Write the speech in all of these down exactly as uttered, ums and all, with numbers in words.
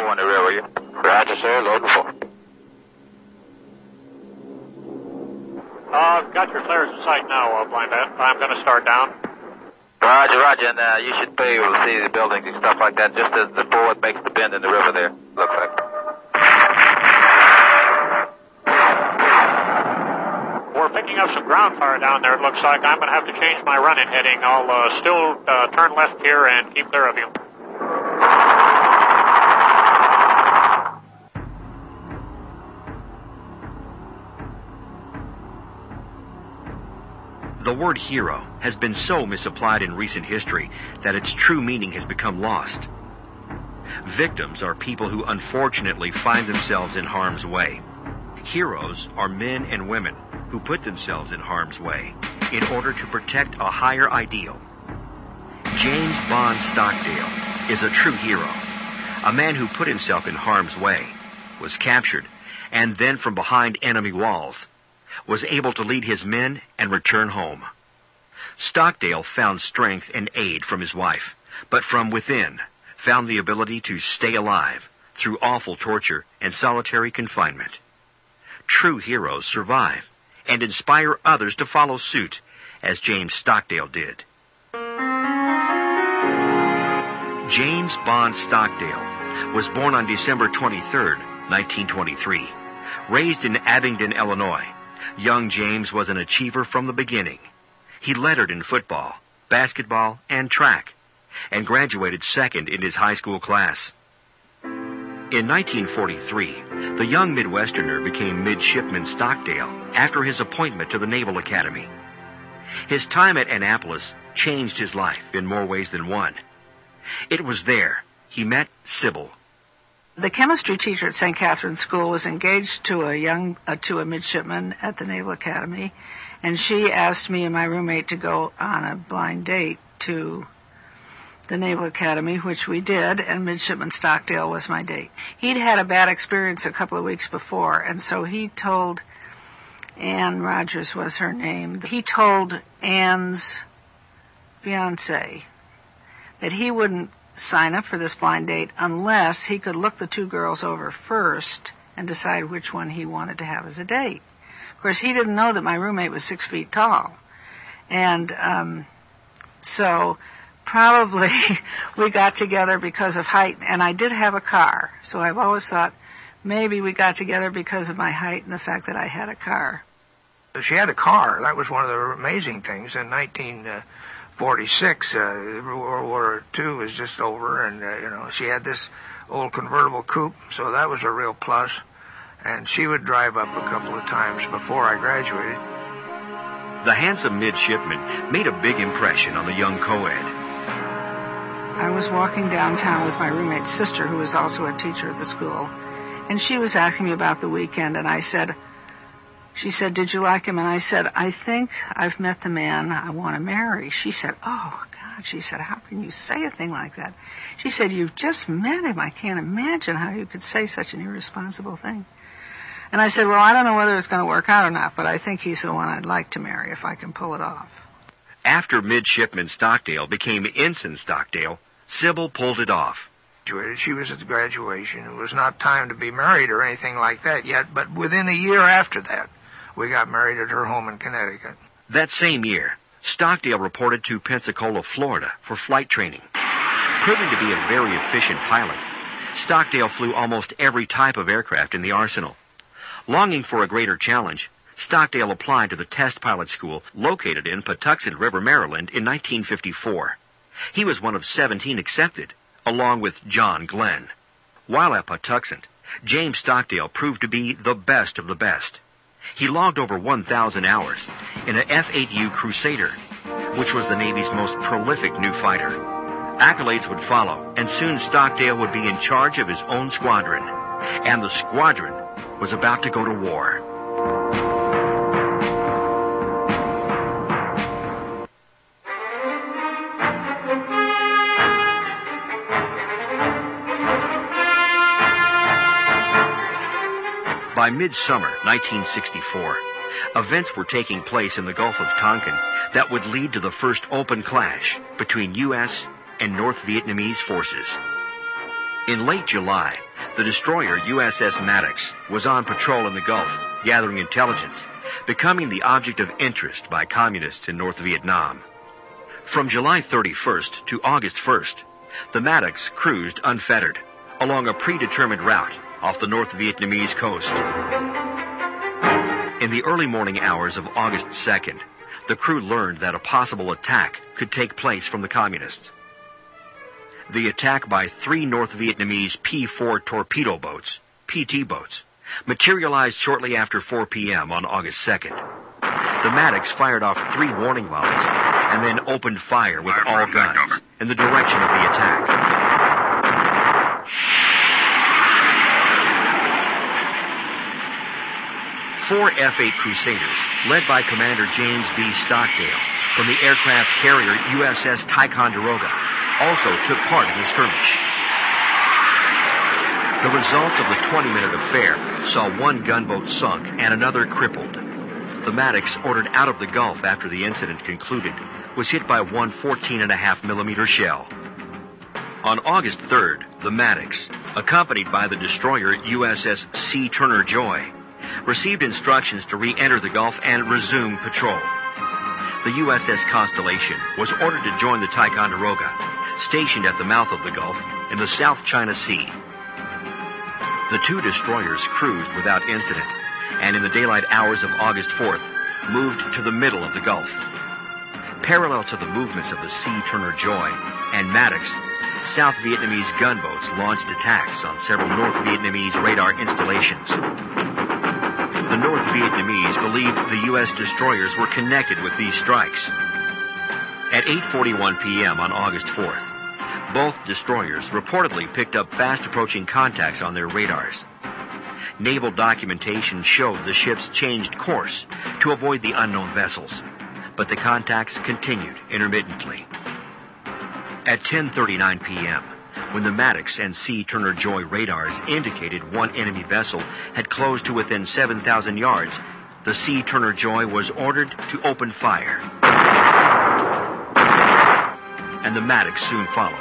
four in the rear, will you? Roger, sir. Loading four. Uh, got your flares in sight now, uh, Blind Bat. I'm going to start down. Roger, roger, and uh, you should be able to see the buildings and stuff like that just as the board makes the bend in the river there, looks like. We're picking up some ground fire down there, it looks like. I'm going to have to change my running heading. I'll uh, still uh, turn left here and keep clear of you. The word hero has been so misapplied in recent history that its true meaning has become lost. Victims are people who unfortunately find themselves in harm's way. Heroes are men and women who put themselves in harm's way in order to protect a higher ideal. James Bond Stockdale is a true hero, a man who put himself in harm's way, was captured, and then from behind enemy walls, was able to lead his men and return home. Stockdale found strength and aid from his wife, but from within found the ability to stay alive through awful torture and solitary confinement. True heroes survive and inspire others to follow suit, as James Stockdale did. James Bond Stockdale was born on December twenty-third, nineteen twenty-three. Raised in Abingdon, Illinois, young James was an achiever from the beginning. He lettered in football, basketball, and track, and graduated second in his high school class. In nineteen forty-three, the young Midwesterner became Midshipman Stockdale after his appointment to the Naval Academy. His time at Annapolis changed his life in more ways than one. It was there he met Sybil. The chemistry teacher at Saint Catherine's School was engaged to a young uh, to a midshipman at the Naval Academy, and she asked me and my roommate to go on a blind date to the Naval Academy, which we did, and Midshipman Stockdale was my date. He'd had a bad experience a couple of weeks before, and so he told, Anne Rogers was her name, he told Anne's fiancé that he wouldn't sign up for this blind date unless he could look the two girls over first and decide which one he wanted to have as a date. Of course, he didn't know that my roommate was six feet tall. And um, so probably we got together because of height, and I did have a car. So I've always thought maybe we got together because of my height and the fact that I had a car. She had a car. That was one of the amazing things. In nineteen forty-six, uh, World War Two was just over, and, uh, you know, she had this old convertible coupe, so that was a real plus. And she would drive up a couple of times before I graduated. The handsome midshipman made a big impression on the young co-ed. I was walking downtown with my roommate's sister, who was also a teacher at the school, and she was asking me about the weekend, and I said, she said, did you like him? And I said, I think I've met the man I want to marry. She said, oh, God. She said, how can you say a thing like that? She said, you've just met him. I can't imagine how you could say such an irresponsible thing. And I said, well, I don't know whether it's going to work out or not, but I think he's the one I'd like to marry if I can pull it off. After Midshipman Stockdale became Ensign Stockdale, Sybil pulled it off. She was at the graduation. It was not time to be married or anything like that yet, but within a year after that, we got married at her home in Connecticut. That same year, Stockdale reported to Pensacola, Florida, for flight training. Proving to be a very efficient pilot, Stockdale flew almost every type of aircraft in the arsenal. Longing for a greater challenge, Stockdale applied to the test pilot school located in Patuxent River, Maryland, in nineteen fifty-four. He was one of seventeen accepted, along with John Glenn. While at Patuxent, James Stockdale proved to be the best of the best. He logged over one thousand hours in a F eight U Crusader, which was the Navy's most prolific new fighter. Accolades would follow, and soon Stockdale would be in charge of his own squadron. And the squadron was about to go to war. By midsummer nineteen sixty-four, events were taking place in the Gulf of Tonkin that would lead to the first open clash between U S and North Vietnamese forces. In late July, the destroyer U S S Maddox was on patrol in the Gulf, gathering intelligence, becoming the object of interest by communists in North Vietnam. From July thirty-first to August first, the Maddox cruised unfettered along a predetermined route off the North Vietnamese coast. In the early morning hours of August second, the crew learned that a possible attack could take place from the communists. The attack by three North Vietnamese P four torpedo boats, P T boats, materialized shortly after four p.m. on August second. The Maddox fired off three warning volleys and then opened fire with all guns in the direction of the attack. Four F eight Crusaders, led by Commander James B. Stockdale from the aircraft carrier U S S Ticonderoga, also took part in the skirmish. The result of the twenty-minute affair saw one gunboat sunk and another crippled. The Maddox, ordered out of the Gulf after the incident concluded, was hit by one fourteen and a half millimeter shell. On August third, the Maddox, accompanied by the destroyer U S S C. Turner Joy, received instructions to re-enter the Gulf and resume patrol. The U S S Constellation was ordered to join the Ticonderoga, stationed at the mouth of the Gulf in the South China Sea. The two destroyers cruised without incident, and in the daylight hours of August fourth, moved to the middle of the Gulf. Parallel to the movements of the C. Turner Joy and Maddox, South Vietnamese gunboats launched attacks on several North Vietnamese radar installations. The North Vietnamese believed the U S destroyers were connected with these strikes. At eight forty-one p.m. on August fourth, both destroyers reportedly picked up fast-approaching contacts on their radars. Naval documentation showed the ships changed course to avoid the unknown vessels, but the contacts continued intermittently. At ten thirty-nine p.m., when the Maddox and C. Turner Joy radars indicated one enemy vessel had closed to within seven thousand yards, the C. Turner Joy was ordered to open fire. And the Maddox soon followed.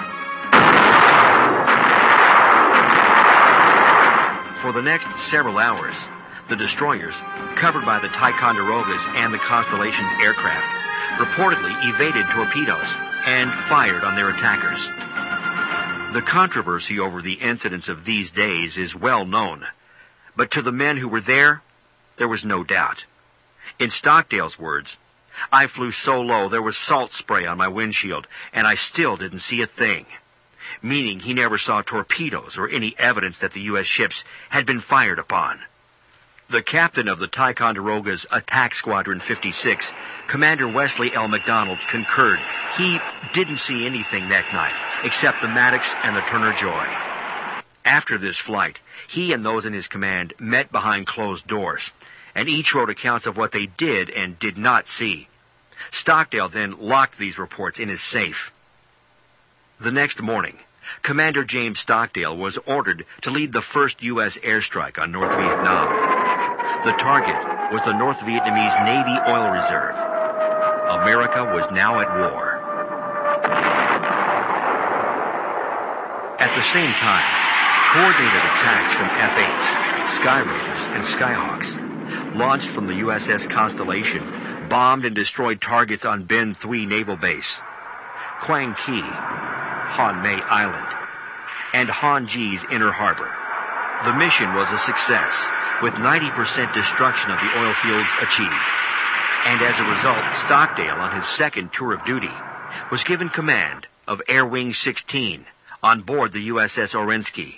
For the next several hours, the destroyers, covered by the Ticonderogas and the Constellation's aircraft, reportedly evaded torpedoes and fired on their attackers. The controversy over the incidents of these days is well known, but to the men who were there, there was no doubt. In Stockdale's words, "I flew so low there was salt spray on my windshield, and I still didn't see a thing," meaning he never saw torpedoes or any evidence that the U S ships had been fired upon. The captain of the Ticonderoga's Attack Squadron fifty-six, Commander Wesley L. McDonald, concurred. He didn't see anything that night, except the Maddox and the Turner Joy. After this flight, he and those in his command met behind closed doors, and each wrote accounts of what they did and did not see. Stockdale then locked these reports in his safe. The next morning, Commander James Stockdale was ordered to lead the first U S airstrike on North Vietnam. The target was the North Vietnamese Navy Oil Reserve. America was now at war. At the same time, coordinated attacks from F eights, Sky Raiders, and Skyhawks, launched from the U S S Constellation, bombed and destroyed targets on Ben Thuy Naval Base, Quang Ki, Han Mei Island, and Han Ji's Inner Harbor. The mission was a success, with ninety percent destruction of the oil fields achieved. And as a result, Stockdale, on his second tour of duty, was given command of Air Wing sixteen on board the U S S Orensky.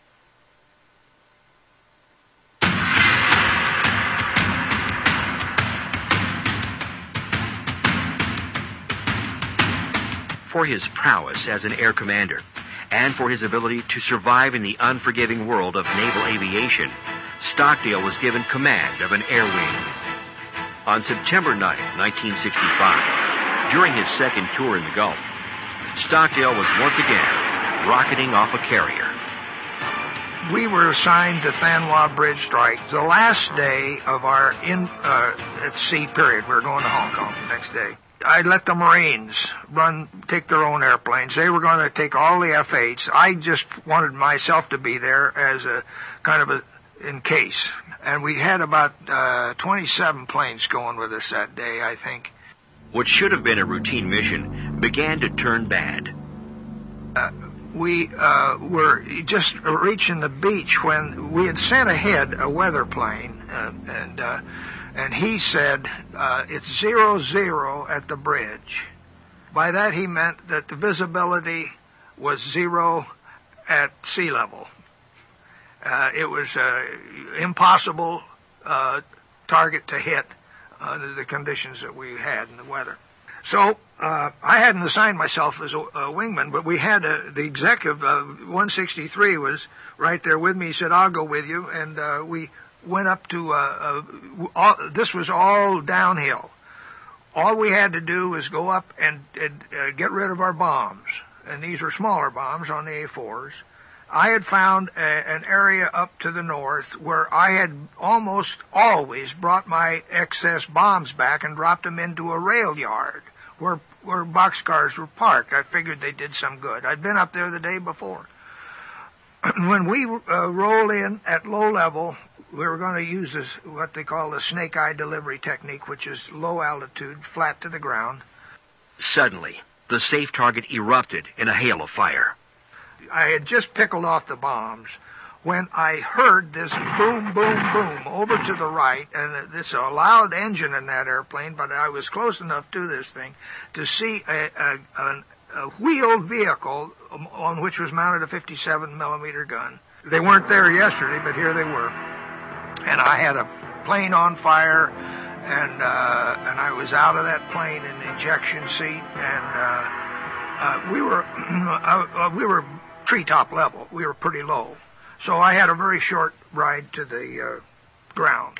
For his prowess as an air commander, and for his ability to survive in the unforgiving world of naval aviation, Stockdale was given command of an air wing. On September ninth, nineteen sixty-five, during his second tour in the Gulf, Stockdale was once again rocketing off a carrier. We were assigned to Than Hoa Bridge strike the last day of our in uh, at sea period. We were going to Hong Kong the next day. I let the Marines run, take their own airplanes. They were going to take all the F eights. I just wanted myself to be there as a kind of a, in case. And we had about uh, twenty-seven planes going with us that day, I think. What should have been a routine mission began to turn bad. Uh, we uh, were just reaching the beach when we had sent ahead a weather plane, uh, and uh, and he said, uh, it's zero zero at the bridge. By that he meant that the visibility was zero at sea level. Uh, it was uh, impossible uh, target to hit under the conditions that we had in the weather. So uh, I hadn't assigned myself as a, a wingman, but we had a, the executive, uh, one sixty-three was right there with me. He said, I'll go with you. And uh, we went up to, uh, uh, all, this was all downhill. All we had to do was go up and, and uh, get rid of our bombs. And these were smaller bombs on the A fours. I had found a, an area up to the north where I had almost always brought my excess bombs back and dropped them into a rail yard where where boxcars were parked. I figured they did some good. I'd been up there the day before. When we uh, rolled in at low level, we were going to use this, what they call the snake eye delivery technique, which is low altitude, flat to the ground. Suddenly, the safe target erupted in a hail of fire. I had just pickled off the bombs when I heard this boom, boom, boom over to the right, and it's a loud engine in that airplane, but I was close enough to this thing to see a, a, a, a wheeled vehicle on which was mounted a fifty-seven millimeter gun. They weren't there yesterday, but here they were. And I had a plane on fire, and uh, and I was out of that plane in the ejection seat, and uh, uh, we were uh, we were treetop level. We were pretty low. So I had a very short ride to the uh, ground.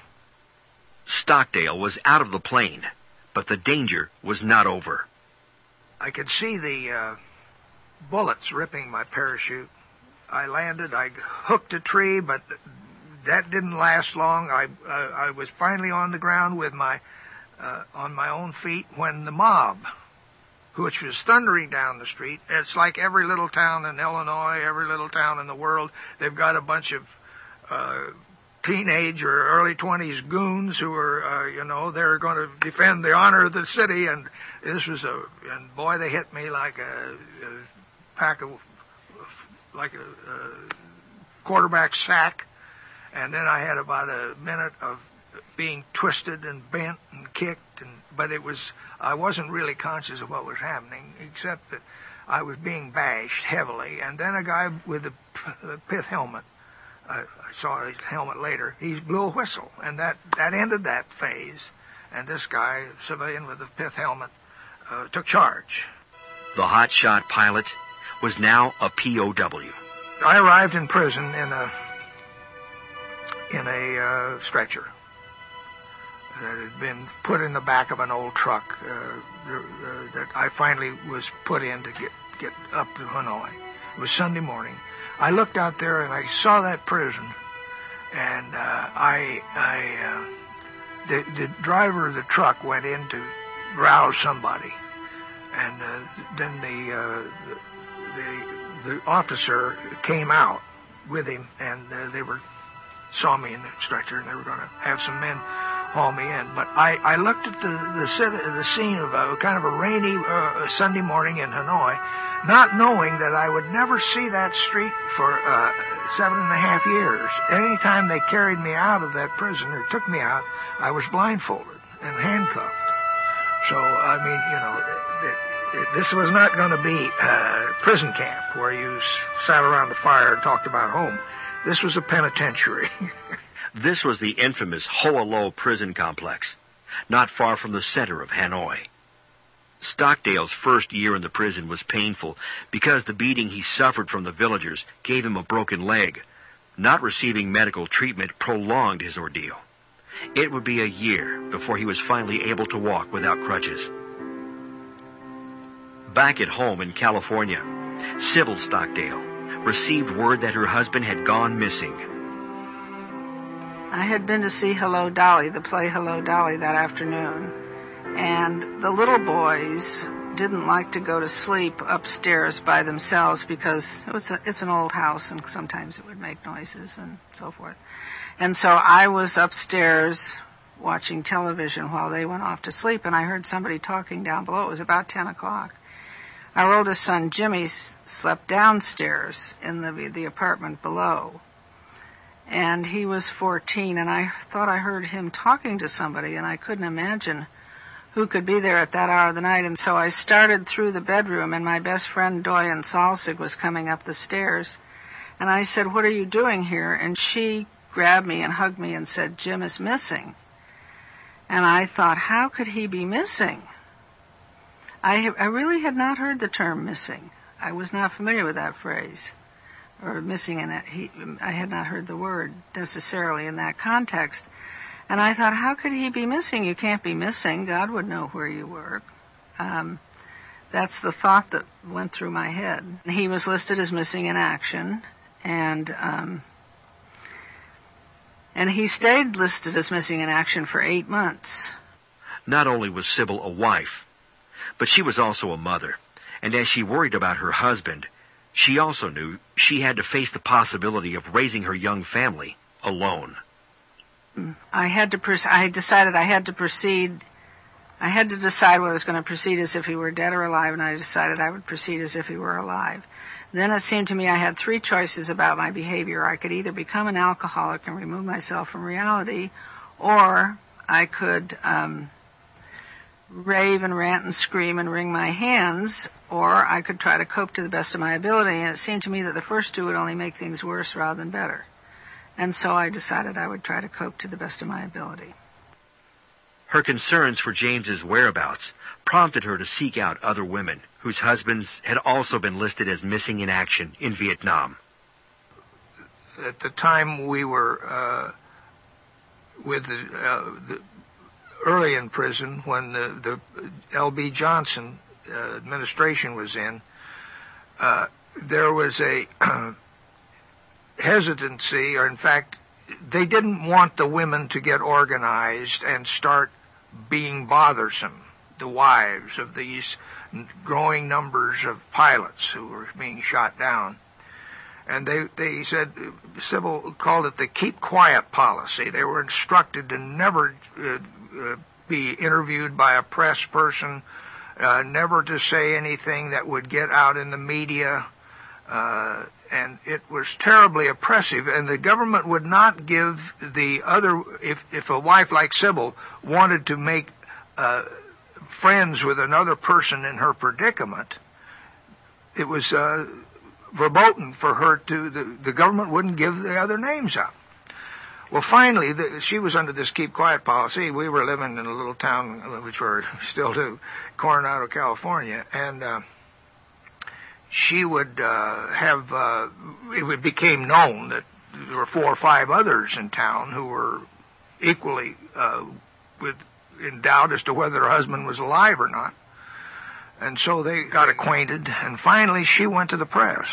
Stockdale was out of the plane, but the danger was not over. I could see the uh, bullets ripping my parachute. I landed, I hooked a tree, but that didn't last long. I uh, I was finally on the ground with my uh, on my own feet when the mob, which was thundering down the street. It's like every little town in Illinois, every little town in the world. They've got a bunch of uh, teenage or early twenties goons who are, uh, you know, they're going to defend the honor of the city. And this was a, and boy, they hit me like a, a pack of, like a, a quarterback sack. And then I had about a minute of being twisted and bent and kicked, and but it was I wasn't really conscious of what was happening, except that I was being bashed heavily. And then a guy with a, a pith helmet, I, I saw his helmet later, he blew a whistle, and that, that ended that phase. And this guy, civilian with a pith helmet, uh, took charge. The hotshot pilot was now a P O W. I arrived in prison in a in a uh, stretcher that had been put in the back of an old truck uh, uh, that I finally was put in to get, get up to Hanoi. It was Sunday morning. I looked out there and I saw that prison, and uh, I, I, uh, the, the driver of the truck went in to rouse somebody, and uh, then the, uh, the the officer came out with him, and uh, they were saw me in the stretcher, and they were going to have some men haul me in. But I, I looked at the the, sit, the scene of a kind of a rainy uh, Sunday morning in Hanoi, not knowing that I would never see that street for uh, seven and a half years. Any time they carried me out of that prison or took me out, I was blindfolded and handcuffed. So, I mean, you know, it, it, this was not going to be uh, prison camp where you s- sat around the fire and talked about home. This was a penitentiary. This was the infamous Hoa Lo prison complex, not far from the center of Hanoi. Stockdale's first year in the prison was painful because the beating he suffered from the villagers gave him a broken leg. Not receiving medical treatment prolonged his ordeal. It would be a year before he was finally able to walk without crutches. Back at home in California, Sybil Stockdale received word that her husband had gone missing. I had been to see Hello, Dolly, the play Hello, Dolly, that afternoon. And the little boys didn't like to go to sleep upstairs by themselves because it was a, it's an old house and sometimes it would make noises and so forth. And so I was upstairs watching television while they went off to sleep, and I heard somebody talking down below. It was about ten o'clock. Our oldest son, Jimmy, slept downstairs in the the apartment below. And he was fourteen, and I thought I heard him talking to somebody, and I couldn't imagine who could be there at that hour of the night. And so I started through the bedroom, and my best friend, Doyen Salsig, was coming up the stairs. And I said, "What are you doing here?" And she grabbed me and hugged me and said, "Jim is missing." And I thought, how could he be missing? I, I really had not heard the term missing. I was not familiar with that phrase. Or missing in it. He, I had not heard the word necessarily in that context. And I thought, how could he be missing? You can't be missing. God would know where you were. Um, that's the thought that went through my head. He was listed as missing in action, and um, and he stayed listed as missing in action for eight months. Not only was Sybil a wife, but she was also a mother. And as she worried about her husband, she also knew she had to face the possibility of raising her young family alone. I had to. Pers- I decided I had to proceed. I had to decide whether I was going to proceed as if he were dead or alive, and I decided I would proceed as if he were alive. Then it seemed to me I had three choices about my behavior. I could either become an alcoholic and remove myself from reality, or I could um, rave and rant and scream and wring my hands, or I could try to cope to the best of my ability. And it seemed to me that the first two would only make things worse rather than better. And so I decided I would try to cope to the best of my ability. Her concerns for James's whereabouts prompted her to seek out other women whose husbands had also been listed as missing in action in Vietnam. At the time we were uh, with the, uh, the early in prison, when the, the L B Johnson uh, administration was in, uh, there was a hesitancy, or in fact, they didn't want the women to get organized and start being bothersome, the wives of these growing numbers of pilots who were being shot down. And they, they said, Sybil called it the keep quiet policy. They were instructed to never uh, uh, be interviewed by a press person, uh, never to say anything that would get out in the media, uh, and it was terribly oppressive, and the government would not give the other, if, if a wife like Sybil wanted to make uh, friends with another person in her predicament, it was uh, verboten for her to, the, the government wouldn't give the other names out. Well, finally, the, she was under this keep quiet policy. We were living in a little town, which we're still do, Coronado, California, and uh, she would uh, have, uh, it became known that there were four or five others in town who were equally uh, with, in doubt as to whether her husband was alive or not. And so they got acquainted, and finally she went to the press.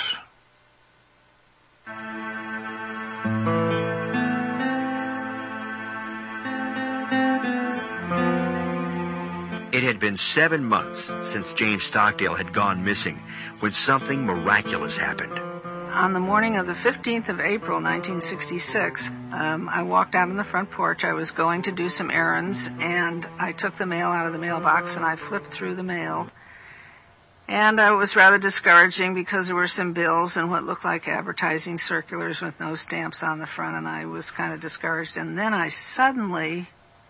It had been seven months since James Stockdale had gone missing when something miraculous happened. On the morning of the fifteenth of April, nineteen sixty-six, um, I walked out on the front porch. I was going to do some errands, and I took the mail out of the mailbox, and I flipped through the mail. And uh, it was rather discouraging because there were some bills and what looked like advertising circulars with no stamps on the front, and I was kind of discouraged. And then I suddenly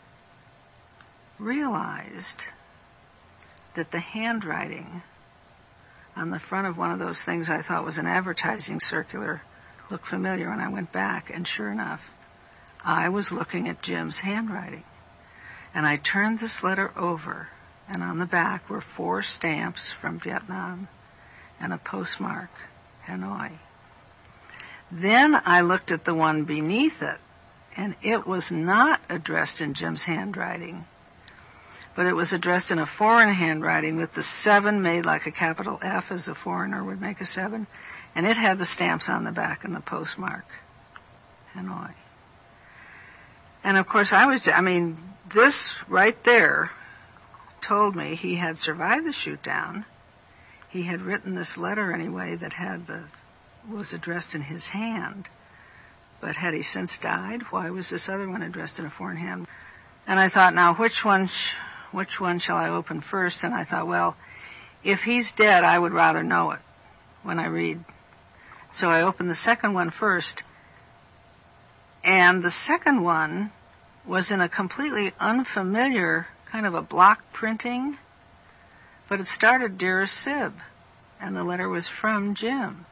realized that the handwriting on the front of one of those things I thought was an advertising circular looked familiar, and I went back, and sure enough, I was looking at Jim's handwriting. And I turned this letter over, and on the back were four stamps from Vietnam and a postmark, Hanoi. Then I looked at the one beneath it, and it was not addressed in Jim's handwriting, but it was addressed in a foreign handwriting with the seven made like a capital F, as a foreigner would make a seven, and it had the stamps on the back and the postmark, Hanoi. And of course I was, I mean, this right there told me he had survived the shoot-down. He had written this letter anyway that had the was addressed in his hand. But had he since died? Why was this other one addressed in a foreign hand? And I thought, now, which one, sh- which one shall I open first? And I thought, well, if he's dead, I would rather know it when I read. So I opened the second one first. And the second one was in a completely unfamiliar kind of a block printing, but it started, Dearest Sib, and the letter was from Jim.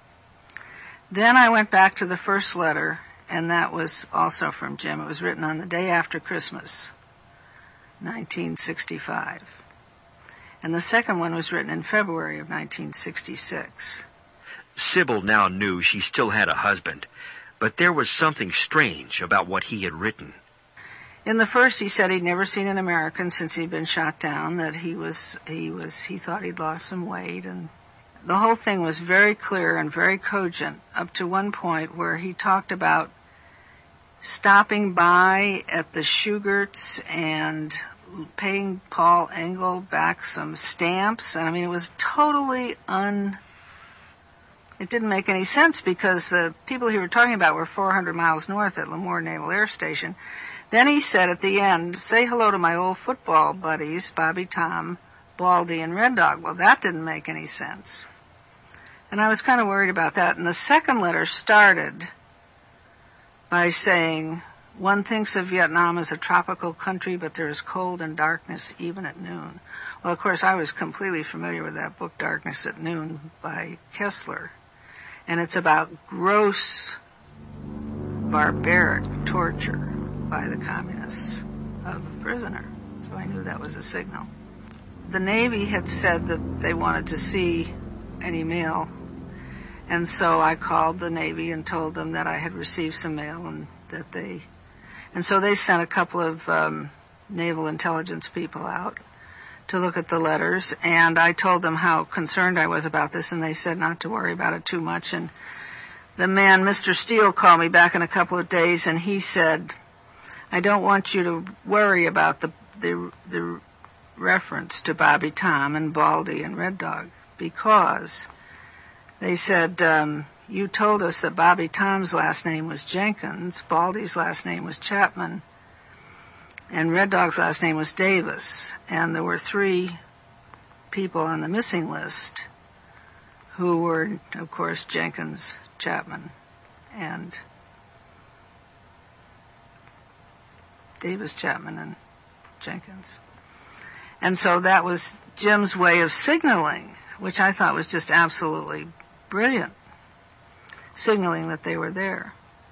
Then I went back to the first letter, and that was also from Jim. It was written on the day after Christmas, nineteen sixty-five. And the second one was written in February of nineteen sixty-six. Sybil now knew she still had a husband, but there was something strange about what he had written. In the first, he said he'd never seen an American since he'd been shot down, that he was, he was, he thought he'd lost some weight, and the whole thing was very clear and very cogent up to one point where he talked about stopping by at the Shugerts and paying Paul Engel back some stamps. And I mean, it was totally un... It didn't make any sense because the people he were talking about were four hundred miles north at Lemoore Naval Air Station. Then he said at the end, say hello to my old football buddies, Bobby Tom, Baldy, and Red Dog. Well, that didn't make any sense. And I was kind of worried about that. And the second letter started by saying, one thinks of Vietnam as a tropical country, but there is cold and darkness even at noon. Well, of course, I was completely familiar with that book, Darkness at Noon, by Kessler. And it's about gross, barbaric torture by the communists of a prisoner. So I knew that was a signal. The Navy had said that they wanted to see any mail, and so I called the Navy and told them that I had received some mail and that they, and so they sent a couple of um, naval intelligence people out to look at the letters, and I told them how concerned I was about this, and they said not to worry about it too much. And the man, Mister Steele, called me back in a couple of days, and he said, I don't want you to worry about the the, the reference to Bobby Tom and Baldy and Red Dog, because they said, um, you told us that Bobby Tom's last name was Jenkins, Baldy's last name was Chapman, and Red Dog's last name was Davis. And there were three people on the missing list who were, of course, Jenkins, Chapman, and Davis, Chapman, and Jenkins. And so that was Jim's way of signaling, which I thought was just absolutely brilliant, signaling that they were there.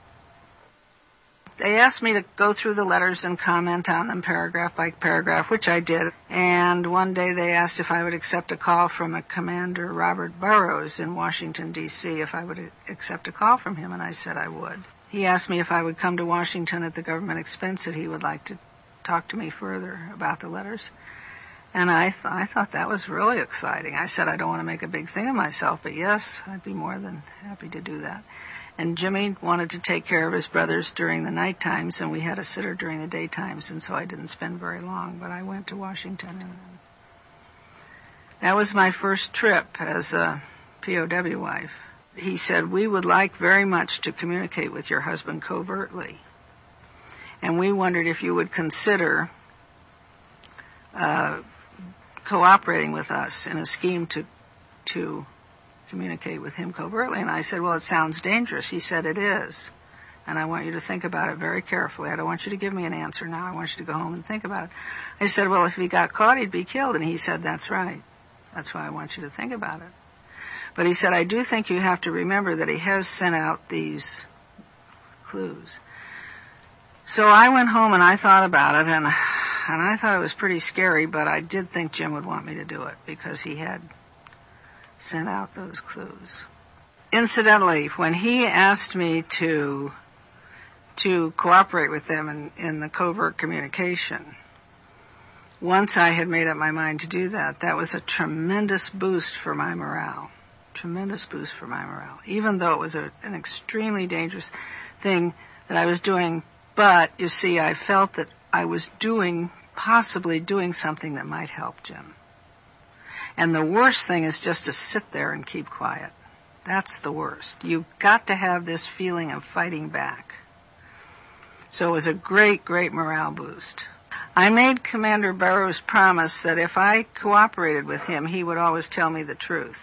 They asked me to go through the letters and comment on them paragraph by paragraph, which I did. And one day they asked if I would accept a call from a Commander Robert Burrows in Washington, D C, if I would accept a call from him, and I said I would. He asked me if I would come to Washington at the government expense, that he would like to talk to me further about the letters. And I, th- I thought that was really exciting. I said I don't want to make a big thing of myself, but yes, I'd be more than happy to do that. And Jimmy wanted to take care of his brothers during the night times, and we had a sitter during the day times, and so I didn't spend very long, but I went to Washington. And that was my first trip as a P O W wife. He said, we would like very much to communicate with your husband covertly, and we wondered if you would consider uh, cooperating with us in a scheme to to communicate with him covertly. And I said, well, it sounds dangerous. He said, it is. And I want you to think about it very carefully. I don't want you to give me an answer now. I want you to go home and think about it. I said, well, if he got caught, he'd be killed. And he said, that's right. That's why I want you to think about it. But he said, I do think you have to remember that he has sent out these clues. So I went home and I thought about it, and, and I thought it was pretty scary, but I did think Jim would want me to do it because he had sent out those clues. Incidentally, when he asked me to to cooperate with them in, in the covert communication, once I had made up my mind to do that, that was a tremendous boost for my morale. Tremendous boost for my morale, even though it was a, an extremely dangerous thing that I was doing. But, you see, I felt that I was doing possibly doing something that might help Jim. And the worst thing is just to sit there and keep quiet. That's the worst. You've got to have this feeling of fighting back. So it was a great, great morale boost. I made Commander Burroughs promise that if I cooperated with him, he would always tell me the truth.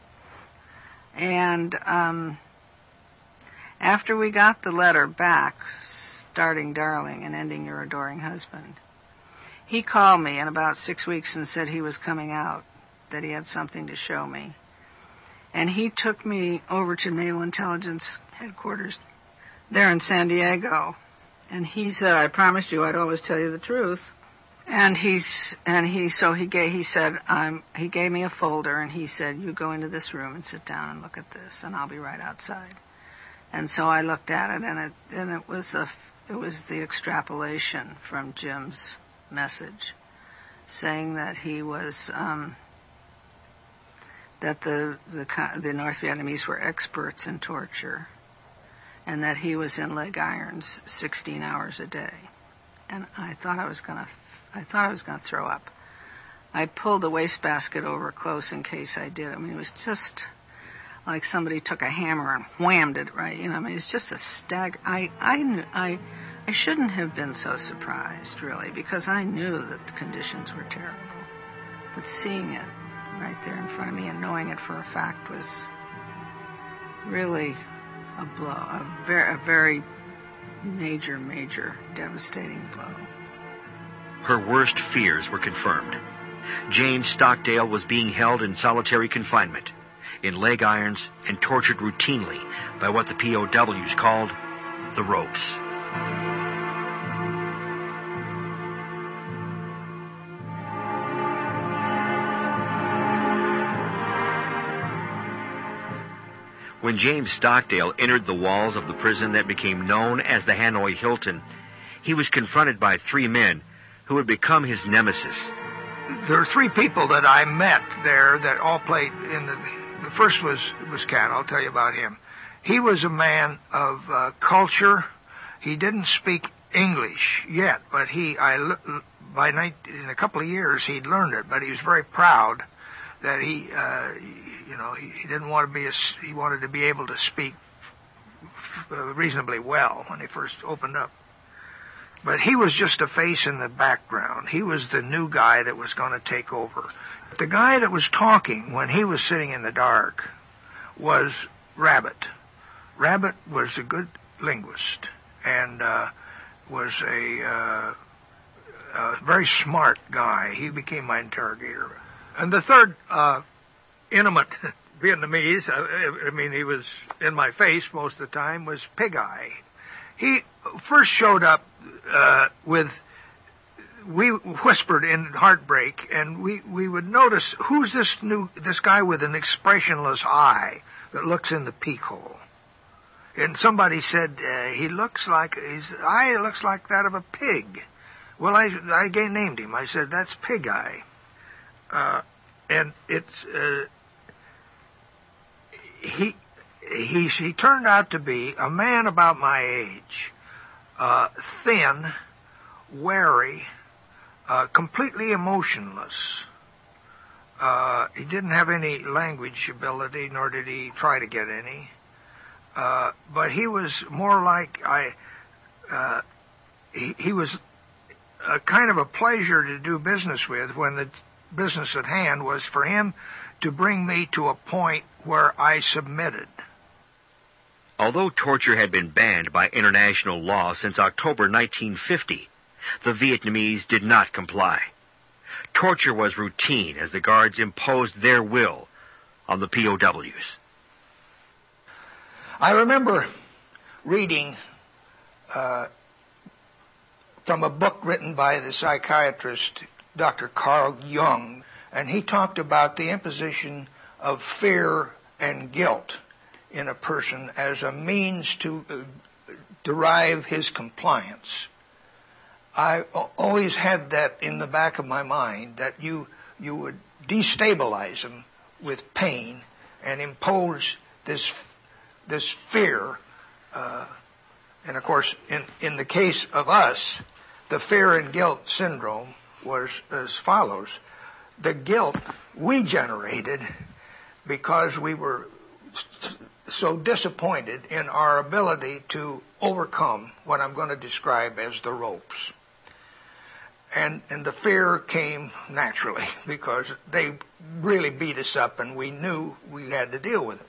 And um, after we got the letter back, starting Darling and ending Your Adoring Husband, he called me in about six weeks and said he was coming out, that he had something to show me. And he took me over to Naval Intelligence headquarters there in San Diego. And he said, I promised you I'd always tell you the truth. And he's, and he, so he gave, he said, um, he gave me a folder and he said, you go into this room and sit down and look at this and I'll be right outside. And so I looked at it and it, and it was a, it was the extrapolation from Jim's message saying that he was, um, that the, the, the North Vietnamese were experts in torture and that he was in leg irons sixteen hours a day. And I thought I was gonna, I thought I was gonna throw up. I pulled the wastebasket over close in case I did. I mean, it was just like somebody took a hammer and whammed it right. You know, I mean, it's just a stagger. I, I, I, I shouldn't have been so surprised, really, because I knew that the conditions were terrible. But seeing it right there in front of me and knowing it for a fact was really a blow, a very, a very major, major, devastating blow. Her worst fears were confirmed. Jane Stockdale was being held in solitary confinement, in leg irons, and tortured routinely by what the P O Ws called the ropes. When James Stockdale entered the walls of the prison that became known as the Hanoi Hilton, he was confronted by three men who would become his nemesis. There are three people that I met there that all played in the... The first was, was Cat. I'll tell you about him. He was a man of uh, culture. He didn't speak English yet, but he, I, by night, in a couple of years, he'd learned it, but he was very proud that he, uh, you know, he, he didn't want to be a, he wanted to be able to speak uh, reasonably well when he first opened up. But he was just a face in the background. He was the new guy that was going to take over. The guy that was talking when he was sitting in the dark was Rabbit. Rabbit was a good linguist and uh, was a, uh, a very smart guy. He became my interrogator. And the third uh, intimate Vietnamese, I, I mean, he was in my face most of the time, was Pig Eye. He first showed up uh, with, we whispered in heartbreak, and we, we would notice, who's this new, this guy with an expressionless eye that looks in the peek hole? And somebody said, uh, he looks like, his eye looks like that of a pig. Well, I, I named him. I said, that's Pig Eye. Uh, and it's, uh, he, he, he turned out to be a man about my age, uh, thin, wary, uh, completely emotionless. Uh, he didn't have any language ability, nor did he try to get any. Uh, but he was more like I, uh, he, he was a kind of a pleasure to do business with when the business at hand was for him to bring me to a point where I submitted. Although torture had been banned by international law since October nineteen fifty, the Vietnamese did not comply. Torture was routine as the guards imposed their will on the P O Ws. I remember reading uh, from a book written by the psychiatrist Doctor Carl Jung, and he talked about the imposition of fear and guilt in a person as a means to uh, derive his compliance. I always had that in the back of my mind, that you you would destabilize him with pain and impose this this fear. Uh, and of course, in, in the case of us, the fear and guilt syndrome was as follows. The guilt we generated because we were so disappointed in our ability to overcome what I'm going to describe as the ropes. And, and the fear came naturally because they really beat us up and we knew we had to deal with it.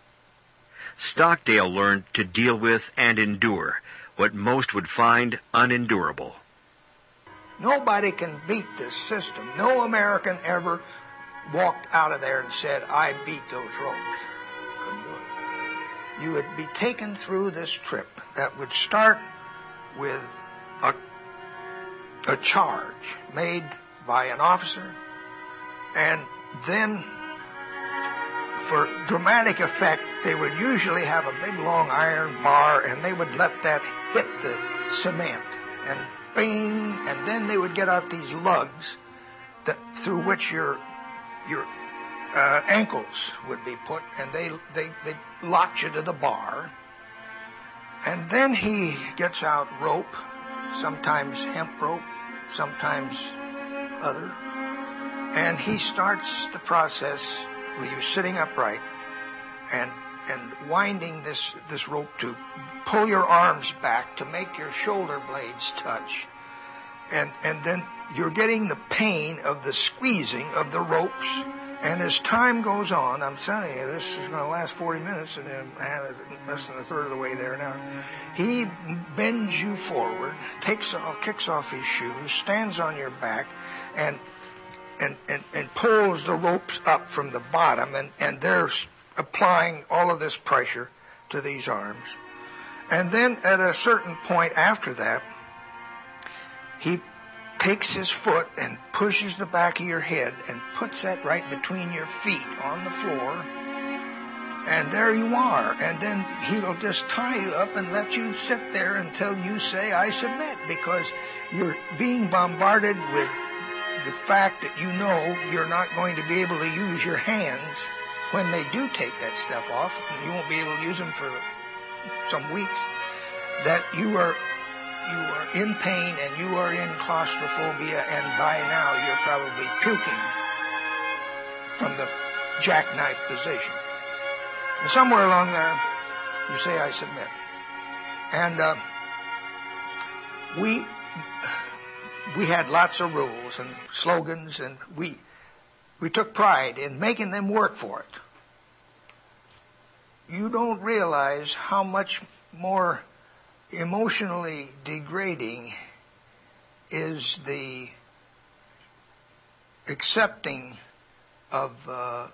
Stockdale learned to deal with and endure what most would find unendurable. Nobody can beat this system. No American ever walked out of there and said, I beat those ropes. Couldn't do it. You would be taken through this trip that would start with a, a charge made by an officer, and then for dramatic effect, they would usually have a big long iron bar, and they would let that hit the cement, and bing, and then they would get out these lugs that through which your your uh, ankles would be put, and they they they locked you to the bar. And then he gets out rope, sometimes hemp rope, sometimes other, and he starts the process with you sitting upright and and winding this this rope to pull your arms back to make your shoulder blades touch, and and then you're getting the pain of the squeezing of the ropes. And as time goes on, I'm telling you, this is going to last forty minutes, and I'm less than a third of the way there now. He bends you forward, takes off, kicks off his shoes, stands on your back, and and and, and pulls the ropes up from the bottom, and and they're applying all of this pressure to these arms. And then at a certain point after that, he takes his foot and pushes the back of your head and puts that right between your feet on the floor. And there you are. And then he'll just tie you up and let you sit there until you say, I submit, because you're being bombarded with the fact that you know you're not going to be able to use your hands when they do take that stuff off, and you won't be able to use them for some weeks, that you are you are in pain and you are in claustrophobia, and by now you're probably puking from the jackknife position. And somewhere along there, you say, I submit. And uh, we we had lots of rules and slogans, and we we took pride in making them work for it. You don't realize how much more emotionally degrading is the accepting of uh,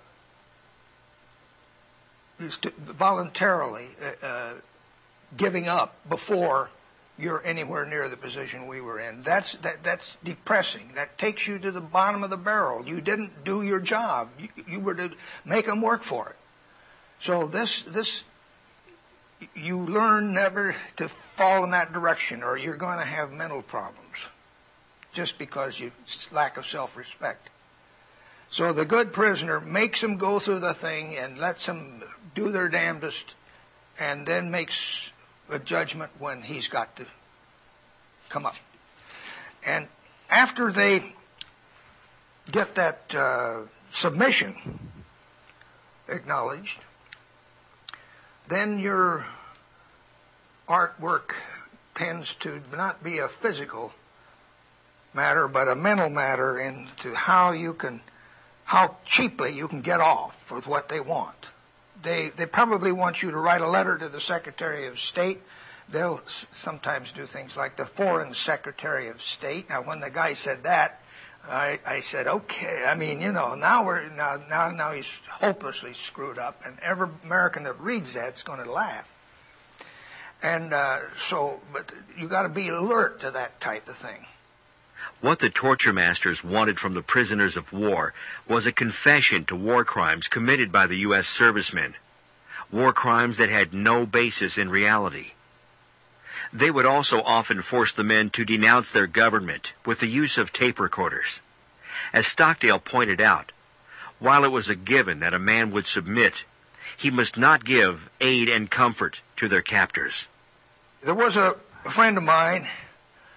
voluntarily uh, giving up before you're anywhere near the position we were in. That's that, that's depressing. That takes you to the bottom of the barrel. You didn't do your job. You, you were to make them work for it. So this this you learn never to fall in that direction, or you're going to have mental problems just because you lack of self-respect. So the good prisoner makes them go through the thing and lets them do their damnedest, and then makes a judgment when he's got to come up. And after they get that uh, submission acknowledged, then your artwork tends to not be a physical matter, but a mental matter into how you can, how cheaply you can get off with what they want. They they probably want you to write a letter to the Secretary of State. They'll s- sometimes do things like the Foreign Secretary of State. Now, when the guy said that, I, I said, okay. I mean, you know, now we're now now now he's hopelessly screwed up, and every American that reads that is going to laugh. And uh, so, but you got to be alert to that type of thing. What the torture masters wanted from the prisoners of war was a confession to war crimes committed by the U S servicemen, war crimes that had no basis in reality. They would also often force the men to denounce their government with the use of tape recorders. As Stockdale pointed out, while it was a given that a man would submit, he must not give aid and comfort to their captors. There was a, a friend of mine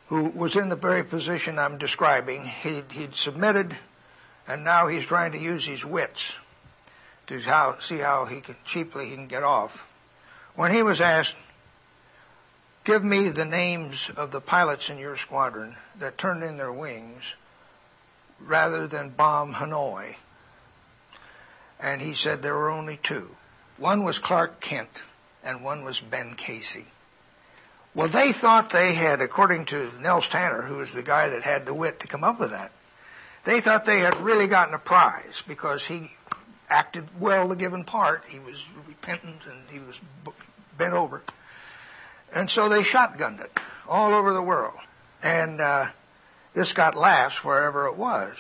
who was in the very position I'm describing. He'd, he'd submitted, and now he's trying to use his wits to how, see how he can, cheaply he can get off. When he was asked, give me the names of the pilots in your squadron that turned in their wings rather than bomb Hanoi. And he said there were only two. One was Clark Kent, and one was Ben Casey. Well, they thought they had, according to Nels Tanner, who was the guy that had the wit to come up with that, they thought they had really gotten a prize because he acted well the given part. He was repentant and he was bent over. And so they shotgunned it all over the world. And uh, this got laughs wherever it was.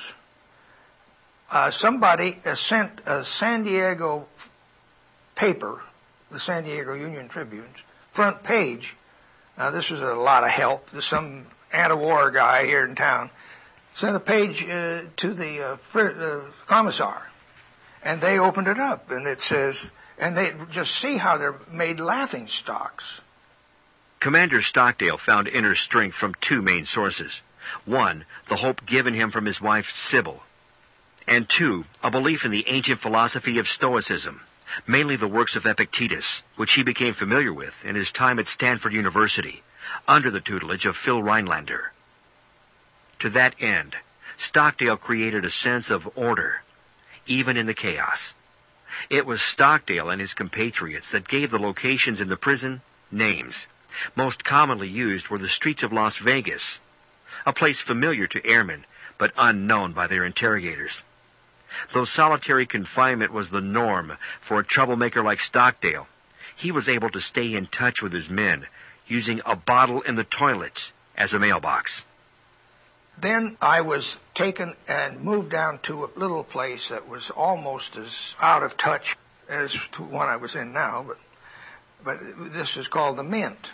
Uh, somebody uh, sent a San Diego paper, the San Diego Union Tribune's front page. Now, this was a lot of help. Some anti-war guy here in town sent a page uh, to the uh, fr- uh, commissar, and they opened it up, and it says, and they just see how they're made laughing stocks. Commander Stockdale found inner strength from two main sources. One, the hope given him from his wife, Sybil. And two, a belief in the ancient philosophy of Stoicism, mainly the works of Epictetus, which he became familiar with in his time at Stanford University, under the tutelage of Phil Rhinelander. To that end, Stockdale created a sense of order, even in the chaos. It was Stockdale and his compatriots that gave the locations in the prison names. Most commonly used were the streets of Las Vegas, a place familiar to airmen, but unknown by their interrogators. Though solitary confinement was the norm for a troublemaker like Stockdale, he was able to stay in touch with his men, using a bottle in the toilet as a mailbox. Then I was taken and moved down to a little place that was almost as out of touch as to one I was in now, but but this is called the Mint.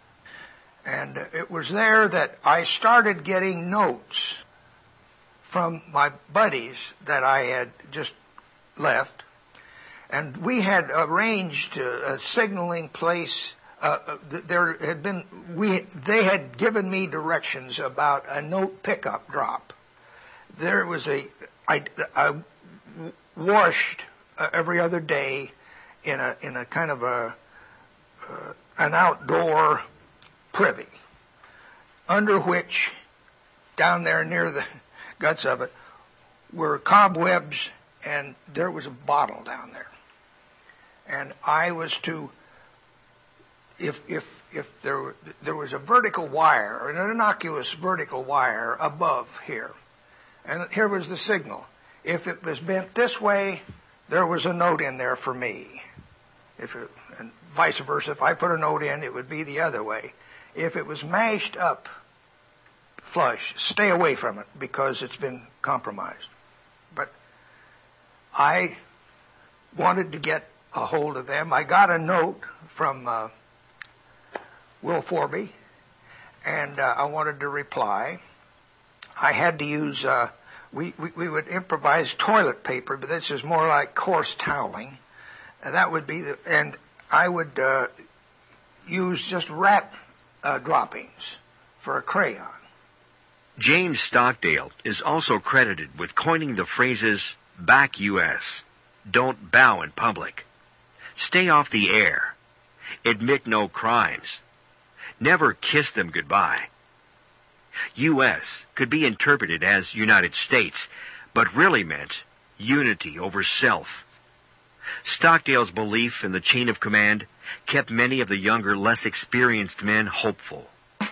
And it was there that I started getting notes from my buddies that I had just left. And we had arranged a, a signaling place. Uh, there had been, we, they had given me directions about a note pickup drop. There was a, I, I washed uh, every other day in a, in a kind of a, uh, an outdoor privy, under which, down there near the guts of it, were cobwebs, and there was a bottle down there. And I was to, if if if there were, there was a vertical wire, an innocuous vertical wire above here, and here was the signal. If it was bent this way, there was a note in there for me. If it, and vice versa, if I put a note in, it would be the other way. If it was mashed up flush, stay away from it because it's been compromised. But I wanted to get a hold of them. I got a note from uh, Will Forby, and uh, I wanted to reply. I had to use, uh, we, we, we would improvise toilet paper, but this is more like coarse toweling. And that would be the, and I would uh, use just rat uh, droppings for a crayon. James Stockdale is also credited with coining the phrases, back U S, don't bow in public, stay off the air, admit no crimes, never kiss them goodbye. U S could be interpreted as United States, but really meant unity over self. Stockdale's belief in the chain of command kept many of the younger, less experienced men hopeful.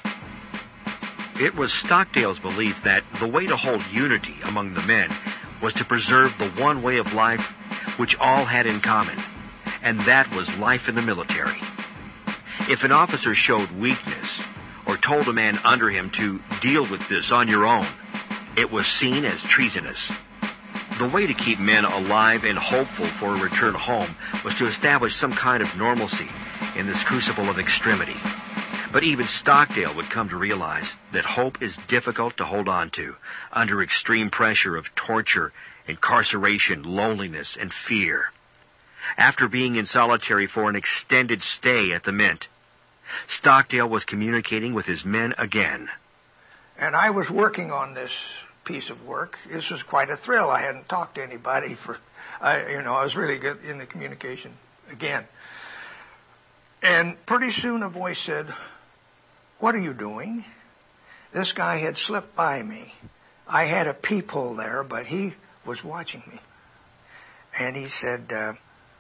It was Stockdale's belief that the way to hold unity among the men was to preserve the one way of life which all had in common, and that was life in the military. If an officer showed weakness or told a man under him to deal with this on your own, it was seen as treasonous. The way to keep men alive and hopeful for a return home was to establish some kind of normalcy in this crucible of extremity. But even Stockdale would come to realize that hope is difficult to hold on to under extreme pressure of torture, incarceration, loneliness, and fear. After being in solitary for an extended stay at the Mint, Stockdale was communicating with his men again, And I was working on this piece of work. This was quite a thrill. I hadn't talked to anybody for, I, you know, I was really good in the communication again. And pretty soon a voice said, "What are you doing?" This guy had slipped by me. I had a peephole there, but he was watching me. And he said, uh,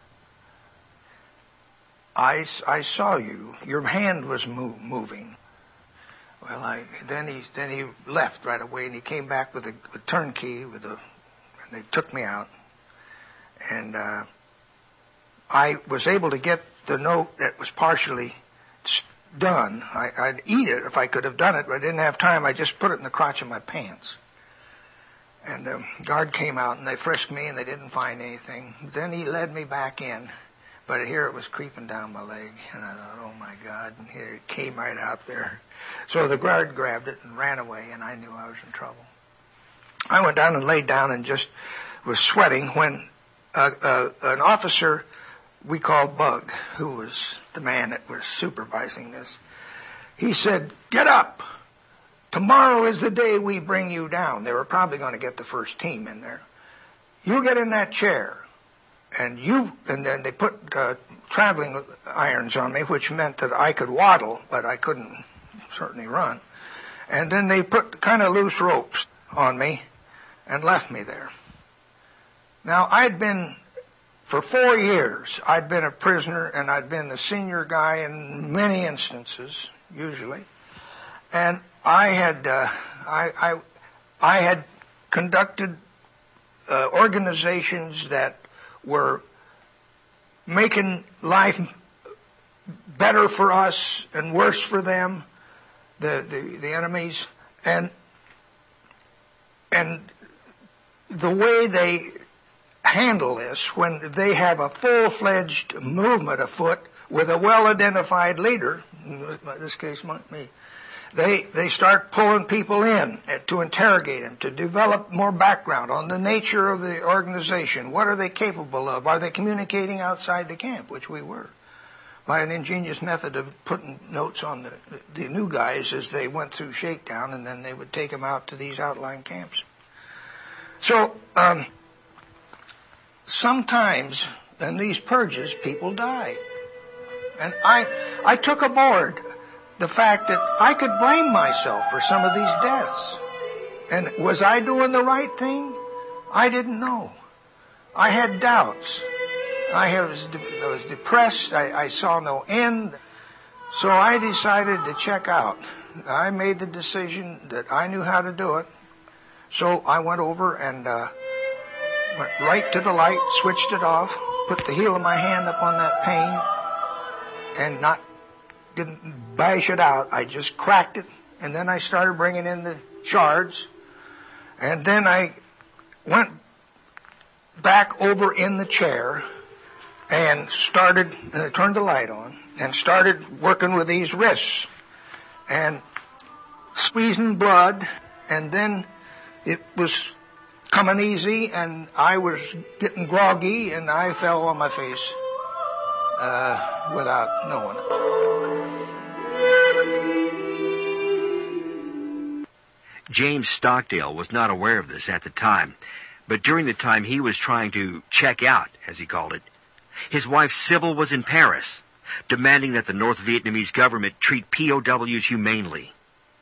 I, I saw you. Your hand was move, moving. Well, I, then he then he left right away, and he came back with a, a turnkey, with a, and they took me out. And uh, I was able to get the note that was partially done. I, I'd eat it if I could have done it, but I didn't have time. I just put it in the crotch of my pants. And the guard came out, and they frisked me, and they didn't find anything. Then he led me back in, but here it was creeping down my leg. And I thought, oh, my God, and here it came right out there. So the guard grabbed it and ran away, and I knew I was in trouble. I went down and laid down and just was sweating when uh, uh, an officer we called Bug, who was the man that was supervising this, he said, "Get up. Tomorrow is the day we bring you down." They were probably going to get the first team in there. "You get in that chair." And you, and then they put uh, traveling irons on me, which meant that I could waddle, but I couldn't certainly run. And then they put kind of loose ropes on me and left me there. Now, I'd been, for four years, I'd been a prisoner, and I'd been the senior guy in many instances, usually. And I had, uh, I, I, I had conducted uh, organizations that were making life better for us and worse for them, the, the, the enemies. And, and the way they handle this, when they have a full-fledged movement afoot with a well-identified leader, in this case, me, They they start pulling people in to interrogate them, to develop more background on the nature of the organization. What are they capable of? Are they communicating outside the camp, which we were, by an ingenious method of putting notes on the, the new guys as they went through shakedown, and then they would take them out to these outlying camps. So um, sometimes in these purges, people die. And I I took aboard the fact that I could blame myself for some of these deaths. And was I doing the right thing? I didn't know. I had doubts. I was, de- I was depressed. I, I saw no end. So I decided to check out. I made the decision that I knew how to do it. So I went over and uh, went right to the light, switched it off, put the heel of my hand up on that pane, and not didn't bash it out. I just cracked it, and then I started bringing in the shards, and then I went back over in the chair and started, and I turned the light on, and started working with these wrists and squeezing blood, and then it was coming easy, and I was getting groggy, and I fell on my face uh, without knowing it. James Stockdale was not aware of this at the time, but during the time he was trying to check out, as he called it, his wife Sybil was in Paris, demanding that the North Vietnamese government treat P O Ws humanely.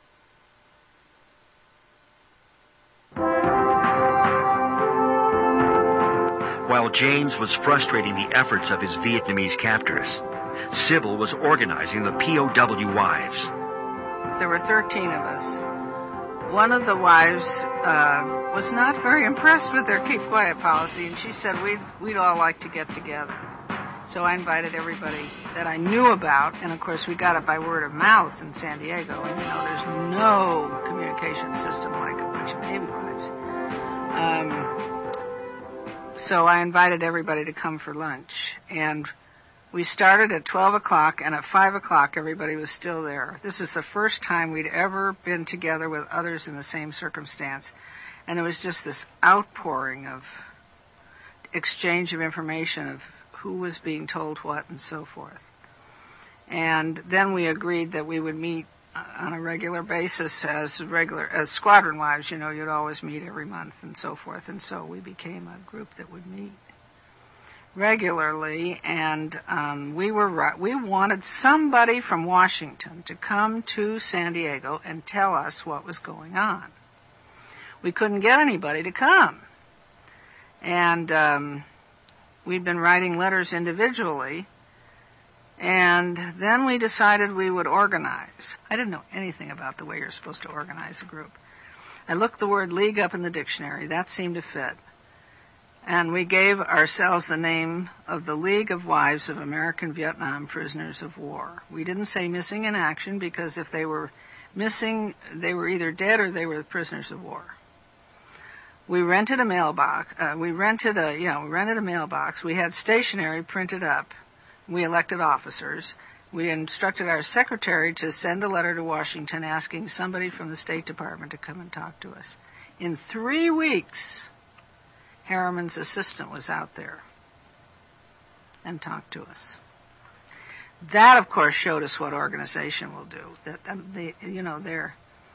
While James was frustrating the efforts of his Vietnamese captors, Sybil was organizing the P O W wives. There were thirteen of us. One of the wives uh, was not very impressed with their keep quiet policy, and she said we'd, we'd all like to get together. So I invited everybody that I knew about, and of course we got it by word of mouth in San Diego, and you know there's no communication system like a bunch of Navy wives. Um, so I invited everybody to come for lunch, and we started at twelve o'clock, and at five o'clock everybody was still there. This is the first time we'd ever been together with others in the same circumstance. And it was just this outpouring of exchange of information of who was being told what and so forth. And then we agreed that we would meet on a regular basis as regular as squadron wives. You know, you'd always meet every month and so forth, and so we became a group that would meet regularly, and um, we were we wanted somebody from Washington to come to San Diego and tell us what was going on. We couldn't get anybody to come, and um, we'd been writing letters individually, and then we decided we would organize. I didn't know anything about the way you're supposed to organize a group. I looked the word league up in the dictionary. That seemed to fit. And we gave ourselves the name of the League of Wives of American Vietnam Prisoners of War. We didn't say missing in action, because if they were missing, they were either dead or they were prisoners of war. We rented a mailbox. Uh, we rented a, you know, we rented a mailbox. We had stationery printed up. We elected officers. We instructed our secretary to send a letter to Washington asking somebody from the State Department to come and talk to us. In three weeks, Harriman's assistant was out there and talked to us. That, of course, showed us what organization will do. That um, they, you know, they're,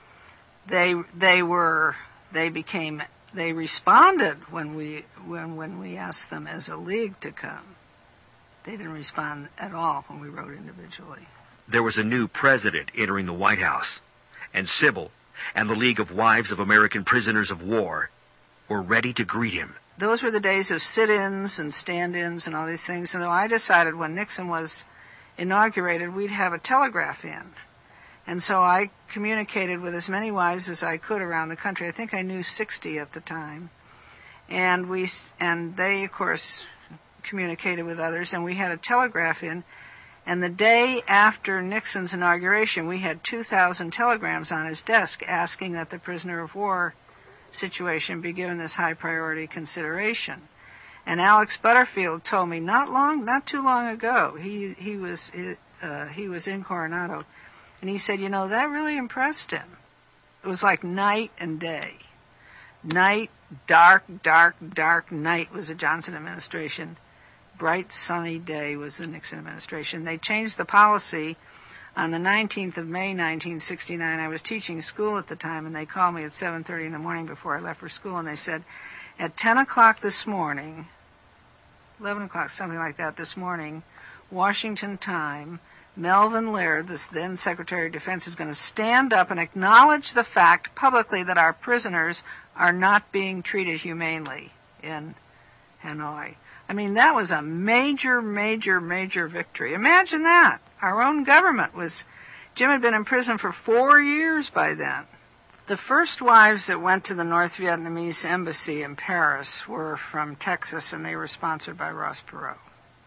they they were they became they responded when we when when we asked them as a league to come. They didn't respond at all when we wrote individually. There was a new president entering the White House, and Sybil and the League of Wives of American Prisoners of War were ready to greet him. Those were the days of sit-ins and stand-ins and all these things. And so I decided when Nixon was inaugurated, we'd have a telegraph in. And so I communicated with as many wives as I could around the country. I think I knew sixty at the time. And we, and they, of course, communicated with others, and we had a telegraph in. And the day after Nixon's inauguration, we had two thousand telegrams on his desk asking that the prisoner of war situation be given this high priority consideration. And Alex Butterfield told me not long, not too long ago, he he was uh, he was in Coronado, and he said, you know, that really impressed him. It was like night and day. Night, dark, dark, dark night was the Johnson administration. Bright, sunny day was the Nixon administration. They changed the policy on the nineteenth of May, nineteen sixty-nine. I was teaching school at the time, and they called me at seven thirty in the morning before I left for school, and they said, at ten o'clock this morning, eleven o'clock, something like that this morning, Washington time, Melvin Laird, the then Secretary of Defense, is going to stand up and acknowledge the fact publicly that our prisoners are not being treated humanely in Hanoi. I mean, that was a major, major, major victory. Imagine that. Our own government was, Jim had been in prison for four years by then. The first wives that went to the North Vietnamese embassy in Paris were from Texas, and they were sponsored by Ross Perot.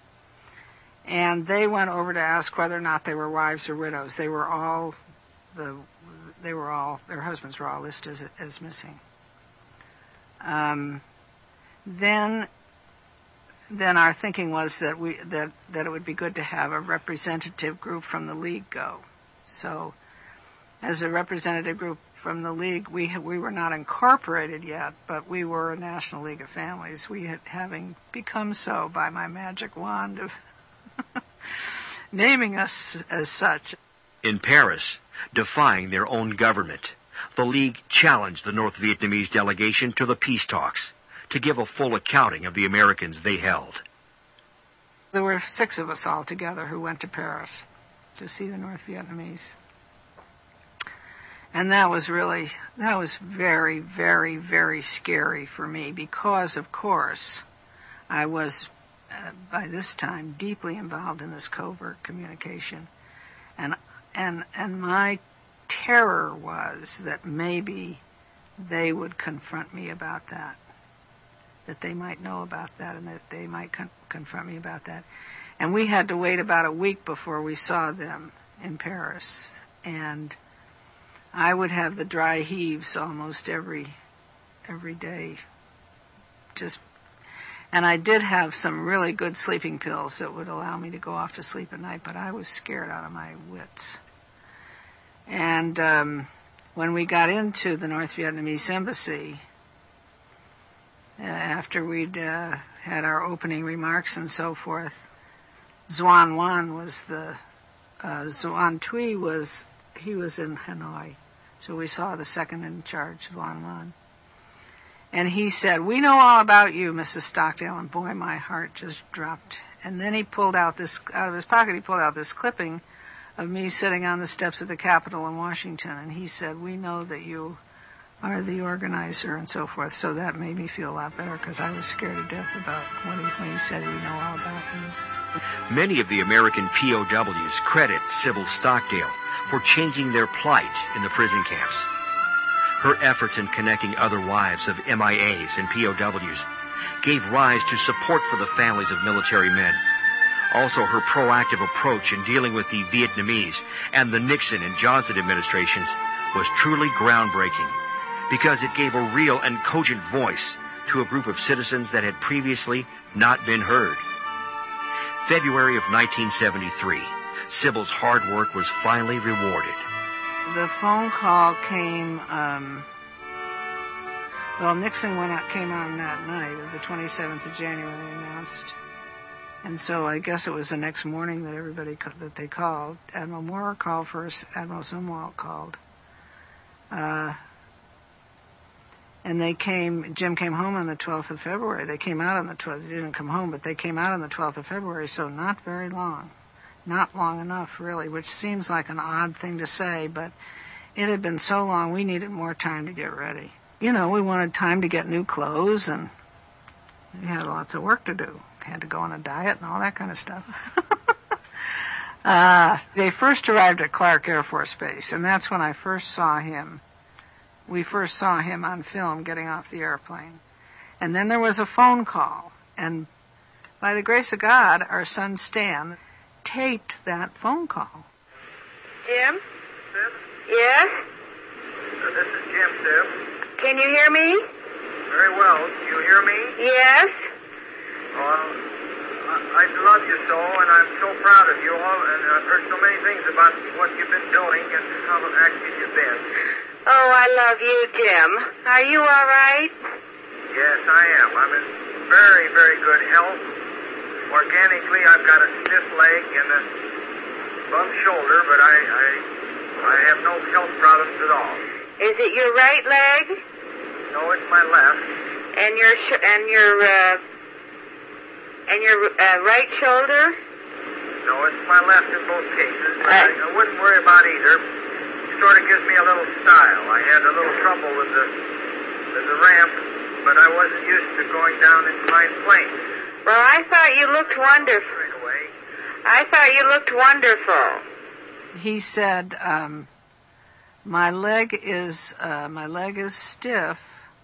And they went over to ask whether or not they were wives or widows. They were all, the, they were all, their husbands were all listed as, as missing. Um, then, then our thinking was that we that, that it would be good to have a representative group from the League go. So, as a representative group from the League, we we were not incorporated yet, but we were a National League of Families. We had, having become so by my magic wand of naming us as such. In Paris, defying their own government, the League challenged the North Vietnamese delegation to the peace talks to give a full accounting of the Americans they held. There were six of us all together who went to Paris to see the North Vietnamese. And that was really, that was very, very, very scary for me because, of course, I was, uh, by this time, deeply involved in this covert communication. And, and, and my terror was that maybe they would confront me about that. That they might know about that and that they might con- confront me about that. And we had to wait about a week before we saw them in Paris. And I would have the dry heaves almost every every day. Just, and I did have some really good sleeping pills that would allow me to go off to sleep at night, but I was scared out of my wits. And um, when we got into the North Vietnamese embassy, Uh, after we'd uh, had our opening remarks and so forth, Xuan Nguyen was the, uh, Xuan Thuy was he was in Hanoi. So we saw the second in charge, Lon Lon. And he said, "We know all about you, Missus Stockdale." And boy, my heart just dropped. And then he pulled out this, out of his pocket, he pulled out this clipping of me sitting on the steps of the Capitol in Washington. And he said, "We know that you are the organizer," and so forth. So that made me feel a lot better, because I was scared to death about when he, when he said, "We know all about you." Many of the American P O Ws credit Sybil Stockdale for changing their plight in the prison camps. Her efforts in connecting other wives of M I As and P O Ws gave rise to support for the families of military men. Also, her proactive approach in dealing with the Vietnamese and the Nixon and Johnson administrations was truly groundbreaking, because it gave a real and cogent voice to a group of citizens that had previously not been heard. February of nineteen seventy-three, Sybil's hard work was finally rewarded. The phone call came, um, well, Nixon went out, came on that night of the twenty-seventh of January, announced. And so I guess it was the next morning that everybody, that they called. Admiral Moore called first, Admiral Zumwalt called. Uh, and they came, Jim came home on the twelfth of February. They came out on the twelfth, they didn't come home, but they came out on the twelfth of February, so not very long. Not long enough, really, which seems like an odd thing to say, but it had been so long, we needed more time to get ready. You know, we wanted time to get new clothes, and we had lots of work to do. Had to go on a diet and all that kind of stuff. uh, they first arrived at Clark Air Force Base, and that's when I first saw him. We first saw him on film getting off the airplane. And then there was a phone call, and by the grace of God, our son Stan taped that phone call. Jim? Sib? Yes? Uh, this is Jim, Sib. Can you hear me? Very well. Do you hear me? Yes? Well, I, I love you so, and I'm so proud of you all, and I've heard so many things about what you've been doing and how active you've been. Oh, I love you, Jim. Are you all right? Yes, I am. I'm in very, very good health. Organically, I've got a stiff leg and a bum shoulder, but I, I, I have no health problems at all. Is it your right leg? No, it's my left. And your sh- and your uh, and your uh, right shoulder? No, it's my left in both cases. But Uh, I, I wouldn't worry about either. It sort of gives me a little style. I had a little trouble with the with the ramp, but I wasn't used to going down inclined planes. Well, I thought you looked wonderful. Straight away. I thought you looked wonderful. He said, um, my leg is, uh, my leg is stiff,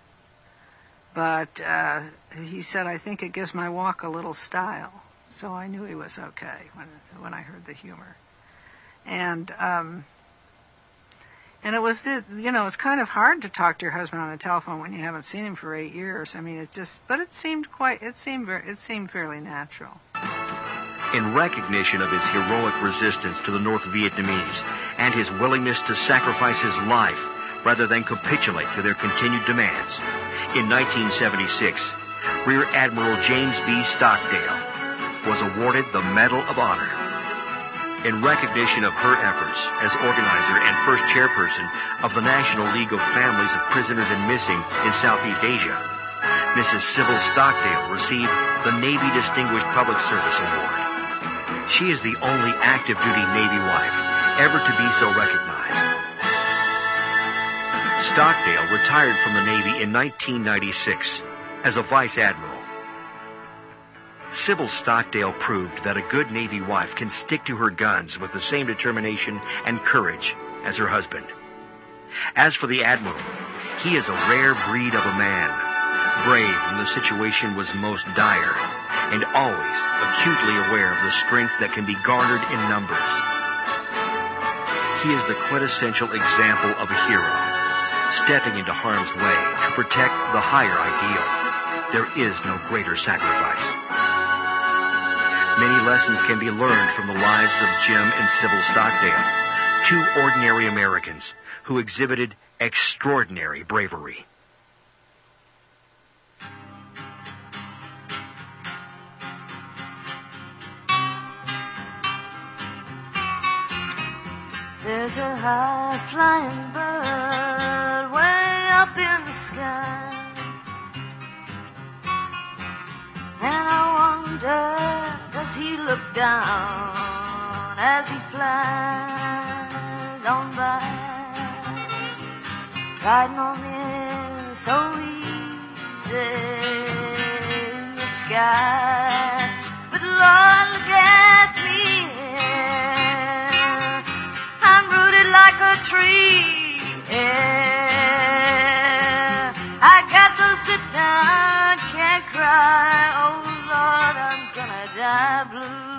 but, uh, he said, I think it gives my walk a little style. So I knew he was okay when, when I heard the humor. And, um, and it was the, you know, it's kind of hard to talk to your husband on the telephone when you haven't seen him for eight years. I mean, it just, but it seemed quite, it seemed very, it seemed fairly natural. In recognition of his heroic resistance to the North Vietnamese and his willingness to sacrifice his life rather than capitulate to their continued demands, in nineteen seventy-six, Rear Admiral James B. Stockdale was awarded the Medal of Honor. In recognition of her efforts as organizer and first chairperson of the National League of Families of Prisoners and Missing in Southeast Asia, Missus Sybil Stockdale received the Navy Distinguished Public Service Award. She is the only active-duty Navy wife ever to be so recognized. Stockdale retired from the Navy in nineteen ninety-six as a vice admiral. Sybil Stockdale proved that a good Navy wife can stick to her guns with the same determination and courage as her husband. As for the Admiral, he is a rare breed of a man, brave when the situation was most dire, and always acutely aware of the strength that can be garnered in numbers. He is the quintessential example of a hero, stepping into harm's way to protect the higher ideal. There is no greater sacrifice. Many lessons can be learned from the lives of Jim and Sybil Stockdale, two ordinary Americans who exhibited extraordinary bravery. There's a high-flying bird way up in the sky, and I wonder, does he look down as he flies on by, riding on the air so easy in the sky? But Lord, look at me, I'm rooted like a tree. I got to sit down, can't cry. Oh Lord, I'm gonna die blue.